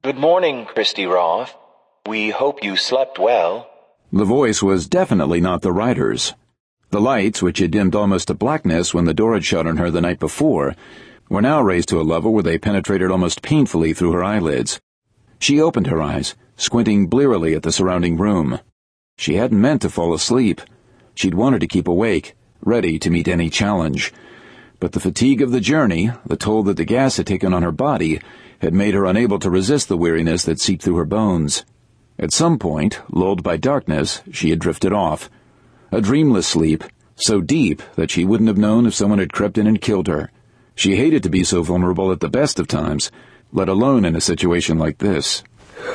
Good morning, Christy Roth. We hope you slept well. The voice was definitely not the writer's. The lights, which had dimmed almost to blackness when the door had shut on her the night before, were now raised to a level where they penetrated almost painfully through her eyelids. She opened her eyes, squinting blearily at the surrounding room. She hadn't meant to fall asleep. She'd wanted to keep awake, ready to meet any challenge. But the fatigue of the journey, the toll that the gas had taken on her body, had made her unable to resist the weariness that seeped through her bones. At some point, lulled by darkness, she had drifted off. A dreamless sleep, so deep that she wouldn't have known if someone had crept in and killed her. She hated to be so vulnerable at the best of times, let alone in a situation like this.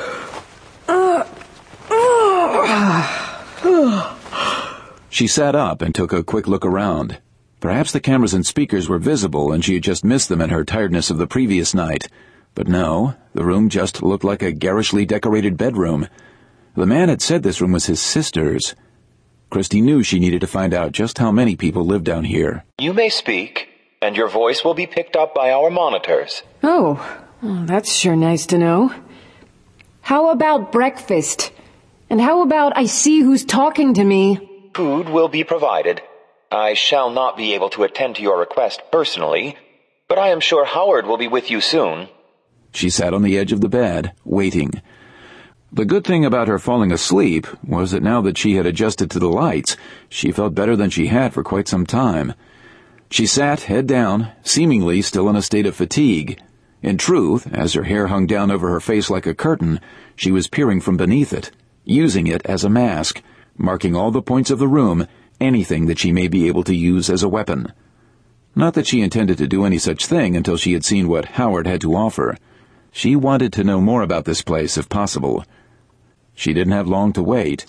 She sat up and took a quick look around. Perhaps the cameras and speakers were visible and she had just missed them in her tiredness of the previous night. But no, the room just looked like a garishly decorated bedroom. The man had said this room was his sister's. Christy knew she needed to find out just how many people lived down here. You may speak, and your voice will be picked up by our monitors. Oh, that's sure nice to know. How about breakfast? And how about I see who's talking to me? Food will be provided. I shall not be able to attend to your request personally, but I am sure Howard will be with you soon. She sat on the edge of the bed, waiting. The good thing about her falling asleep was that now that she had adjusted to the lights, she felt better than she had for quite some time. She sat, head down, seemingly still in a state of fatigue. In truth, as her hair hung down over her face like a curtain, she was peering from beneath it, using it as a mask, marking all the points of the room, anything that she may be able to use as a weapon. Not that she intended to do any such thing until she had seen what Howard had to offer. She wanted to know more about this place, if possible. She didn't have long to wait.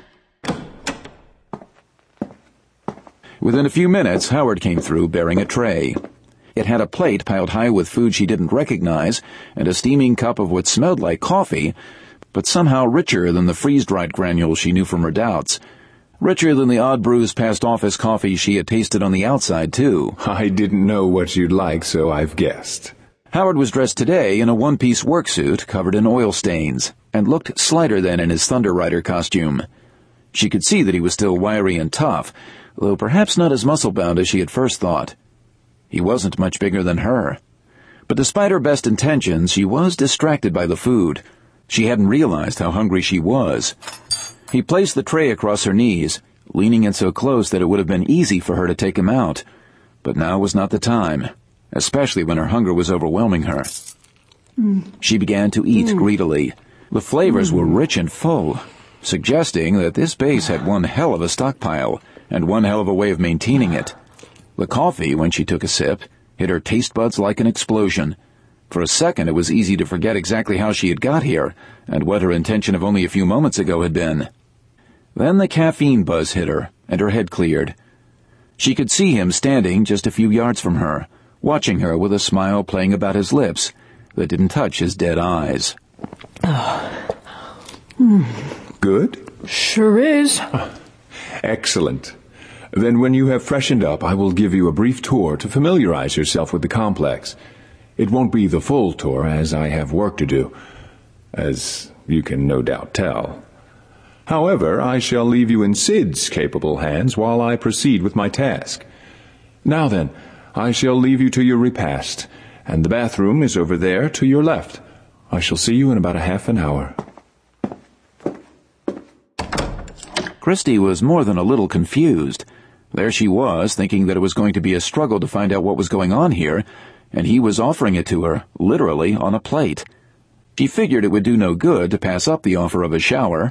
Within a few minutes, Howard came through bearing a tray. It had a plate piled high with food she didn't recognize, and a steaming cup of what smelled like coffee, but somehow richer than the freeze-dried granules she knew from her doubts. Richer than the odd brews past office coffee she had tasted on the outside, too. I didn't know what you'd like, so I've guessed. Howard was dressed today in a one-piece work suit covered in oil stains, and looked slighter than in his Thunder Rider costume. She could see that he was still wiry and tough, though perhaps not as muscle-bound as she had first thought. He wasn't much bigger than her. But despite her best intentions, she was distracted by the food. She hadn't realized how hungry she was. He placed the tray across her knees, leaning in so close that it would have been easy for her to take him out. But now was not the time, especially when her hunger was overwhelming her. She began to eat greedily. The flavors were rich and full, suggesting that this base had one hell of a stockpile, and one hell of a way of maintaining it. The coffee, when she took a sip, hit her taste buds like an explosion. For a second it was easy to forget exactly how she had got here, and what her intention of only a few moments ago had been. Then the caffeine buzz hit her, and her head cleared. She could see him standing just a few yards from her, watching her with a smile playing about his lips that didn't touch his dead eyes. Good? Sure is. Excellent. Then when you have freshened up, I will give you a brief tour to familiarize yourself with the complex. It won't be the full tour, as I have work to do, as you can no doubt tell. However, I shall leave you in Sid's capable hands while I proceed with my task. Now then, I shall leave you to your repast, and the bathroom is over there to your left. I shall see you in about a half an hour. Christy was more than a little confused. There she was, thinking that it was going to be a struggle to find out what was going on here, and he was offering it to her, literally on a plate. She figured it would do no good to pass up the offer of a shower.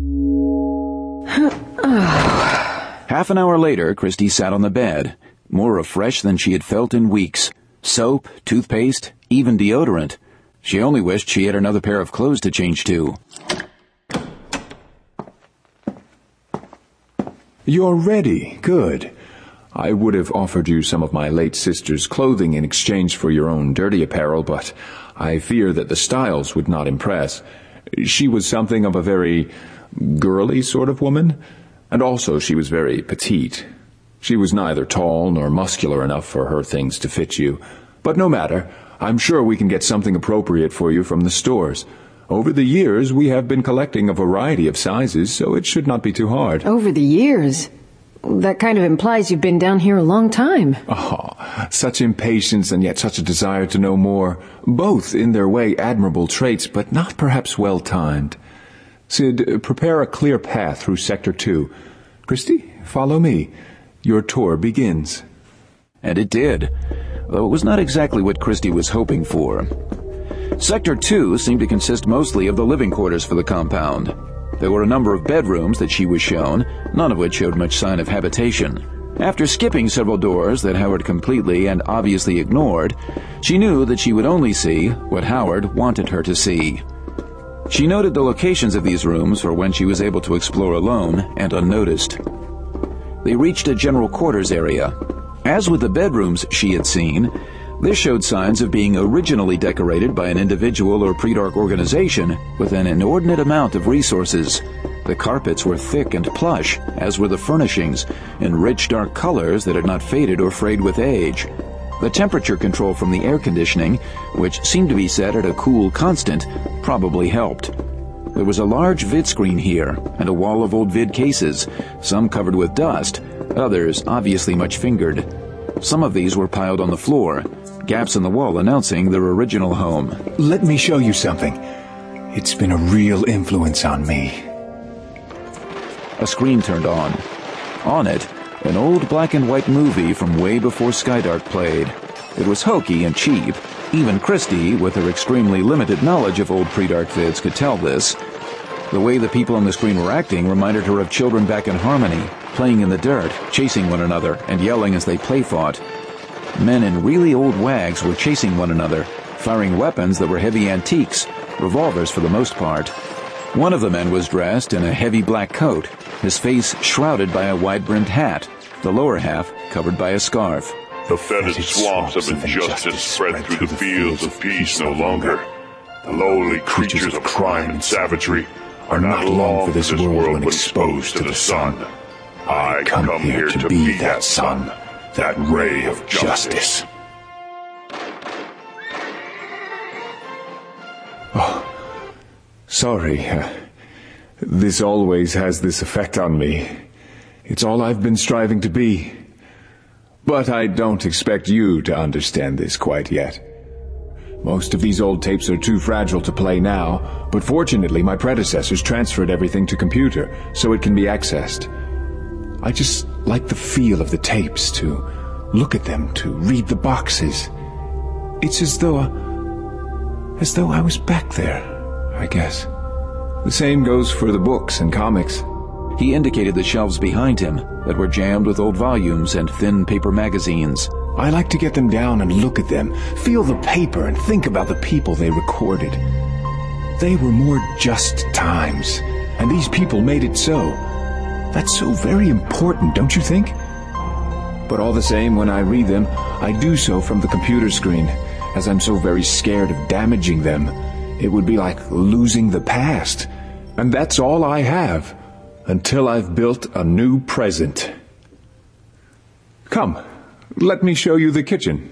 Half an hour later, Christy sat on the bed, more refreshed than she had felt in weeks. Soap, toothpaste, even deodorant. She only wished she had another pair of clothes to change to. You're ready. Good. I would have offered you some of my late sister's clothing in exchange for your own dirty apparel, but I fear that the styles would not impress. She was something of a very girly sort of woman, and also she was very petite. She was neither tall nor muscular enough for her things to fit you. But no matter, I'm sure we can get something appropriate for you from the stores. Over the years, we have been collecting a variety of sizes, so it should not be too hard. Over the years? That kind of implies you've been down here a long time. Oh, such impatience and yet such a desire to know more. Both, in their way, admirable traits, but not perhaps well-timed. Sid, prepare a clear path through Sector 2. Christy, follow me. Your tour begins. And it did, though it was not exactly what Christy was hoping for. Sector 2 seemed to consist mostly of the living quarters for the compound. There were a number of bedrooms that she was shown, none of which showed much sign of habitation. After skipping several doors that Howard completely and obviously ignored, she knew that she would only see what Howard wanted her to see. She noted the locations of these rooms for when she was able to explore alone and unnoticed. They reached a general quarters area. As with the bedrooms she had seen, this showed signs of being originally decorated by an individual or Predark organization with an inordinate amount of resources. The carpets were thick and plush, as were the furnishings, in rich dark colors that had not faded or frayed with age. The temperature control from the air conditioning, which seemed to be set at a cool constant, probably helped. There was a large vid screen here, and a wall of old vid cases, some covered with dust, others obviously much fingered. Some of these were piled on the floor, gaps in the wall announcing their original home. Let me show you something. It's been a real influence on me. A screen turned on. On it, an old black and white movie from way before Skydark played. It was hokey and cheap. Even Christy, with her extremely limited knowledge of old Predark vids, could tell this. The way the people on the screen were acting reminded her of children back in Harmony, playing in the dirt, chasing one another, and yelling as they play-fought. Men in really old wags were chasing one another, firing weapons that were heavy antiques, revolvers for the most part. One of the men was dressed in a heavy black coat, his face shrouded by a wide-brimmed hat, the lower half covered by a scarf. The fetid swamps of injustice spread through the fields of peace no longer. The lowly creatures of crime and savagery are not long for this world when exposed to the sun. I come here to be that sun, that ray of justice. Oh, sorry. This always has this effect on me. It's all I've been striving to be. But I don't expect you to understand this quite yet. Most of these old tapes are too fragile to play now, but fortunately my predecessors transferred everything to computer, so it can be accessed. I just like the feel of the tapes, to look at them, to read the boxes. It's as though I was back there, I guess. The same goes for the books and comics. He indicated the shelves behind him that were jammed with old volumes and thin paper magazines. I like to get them down and look at them, feel the paper and think about the people they recorded. They were more just times, and these people made it so. That's so very important, don't you think? But all the same, when I read them, I do so from the computer screen, as I'm so very scared of damaging them. It would be like losing the past. And that's all I have, until I've built a new present. Come, let me show you the kitchen.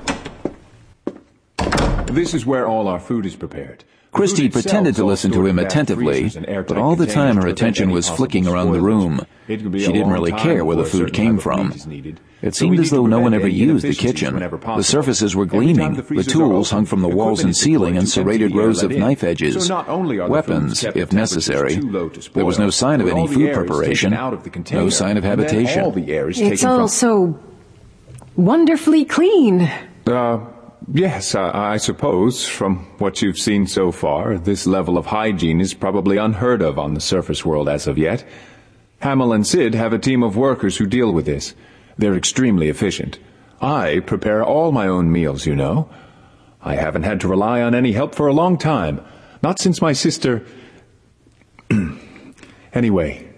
This is where all our food is prepared. Christy pretended to listen to him attentively, but all the time her attention was flicking around the room. She didn't really care where the food came from. It seemed as though no one ever used the kitchen. The surfaces were gleaming, the tools hung from the walls and ceiling in serrated rows of knife edges, weapons, if necessary. There was no sign of any food preparation, no sign of habitation. It's all so wonderfully clean. Yes, I suppose, from what you've seen so far, this level of hygiene is probably unheard of on the surface world as of yet. Hamill and Sid have a team of workers who deal with this. They're extremely efficient. I prepare all my own meals, you know. I haven't had to rely on any help for a long time. Not since my sister... Anyway,